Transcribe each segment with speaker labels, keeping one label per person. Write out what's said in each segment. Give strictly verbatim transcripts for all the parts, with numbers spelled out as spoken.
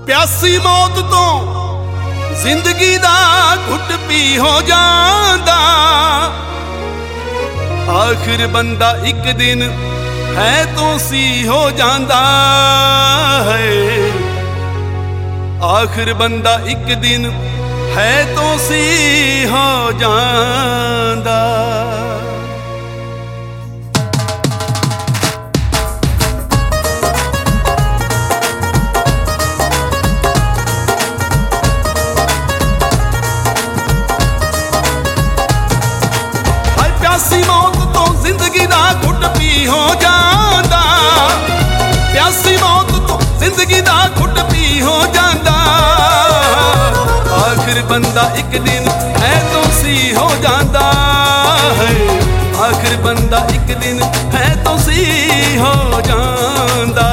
Speaker 1: प्यासी मौत तो जिंदगी दा घुट पी हो जांदा। आखिर बंदा एक दिन है तो सी हो जांदा है। आखिर बंदा एक दिन है तो सी हो जांदा। प्यासी मौत तो जिंदगी दा घुट पी हो जांदा। प्यासी मौत तो जिंदगी दा घुट पी हो जांदा। आखिर बंदा एक दिन है तो सी हो जांदा है। आखिर बंदा एक दिन है तो सी हो जांदा।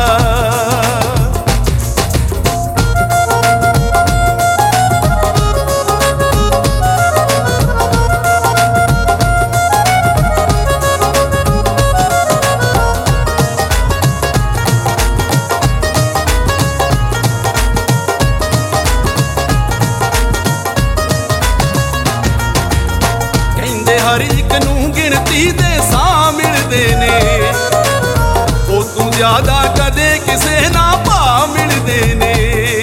Speaker 1: हर एक नूं गिनती दे सा मिलदे ने। ओ तू ज्यादा कदे किसे ना पा मिलदे ने।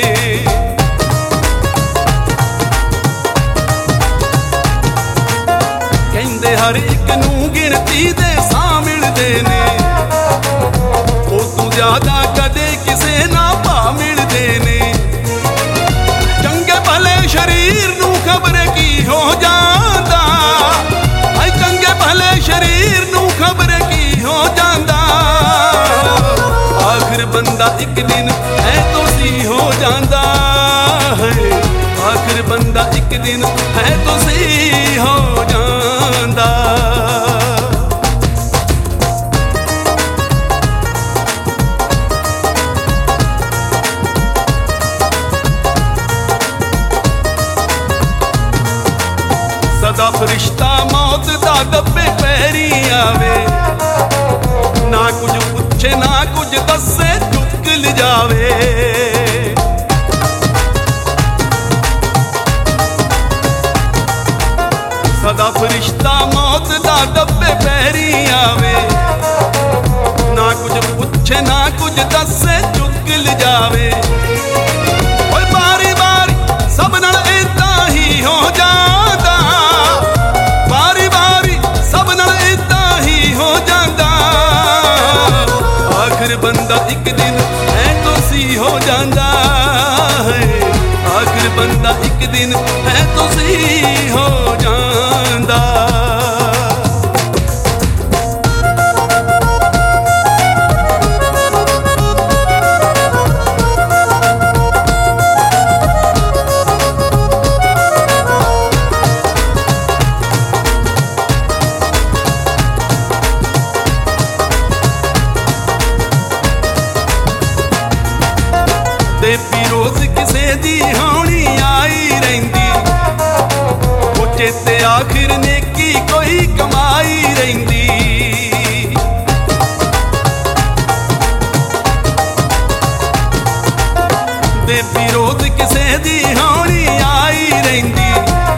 Speaker 1: कहंदे हर एक नूं गिनती दे सा मिलदे ने। ओ तू ज्यादा कदे किसे ना पा मिलदे ने। चंगे भले शरीर नूं खबर की हो जांदा। भले शरीर नू खबर की हो जांदा। आखिर बंदा एक दिन है तो सी हो जांदा है। आखिर बंदा एक दिन है तो सी हो जांदा। सदा फरिश्ता मौत दा दब्बे पैरी आवे। ना कुछ पूछे ना कुछ दसे चुक ल जावे। सदा फरिश्ता मौत दा दब्बे पैरी आवे। ना कुछ पूछे ना कुछ दसे चुक ल जावे। बारी बारी सब नाल इदां ही हो जांदा। आखिर बंदा एक दिन है तो सी हो जांदा है। आखिर बंदा एक दिन है तो सी हो जांदा। रोज किसे दी होनी आई रहिंदी। वो चेते आखिर नेकी कोई कमाई रहिंदी। देवी रोज किसे दी होनी आई रहिंदी।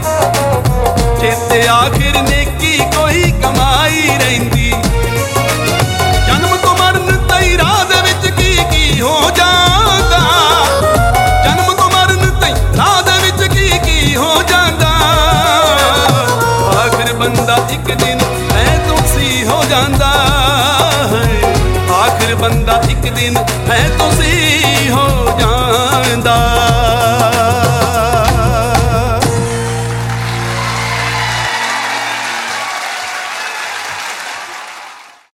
Speaker 1: चेते आखिर नेकी कोई कमाई रहिंदी। जन्म तो मरण तई राह दे विच की की हो जांदा। बंदा एक दिन है तो सी हो जांदा है। आखिर बंदा एक दिन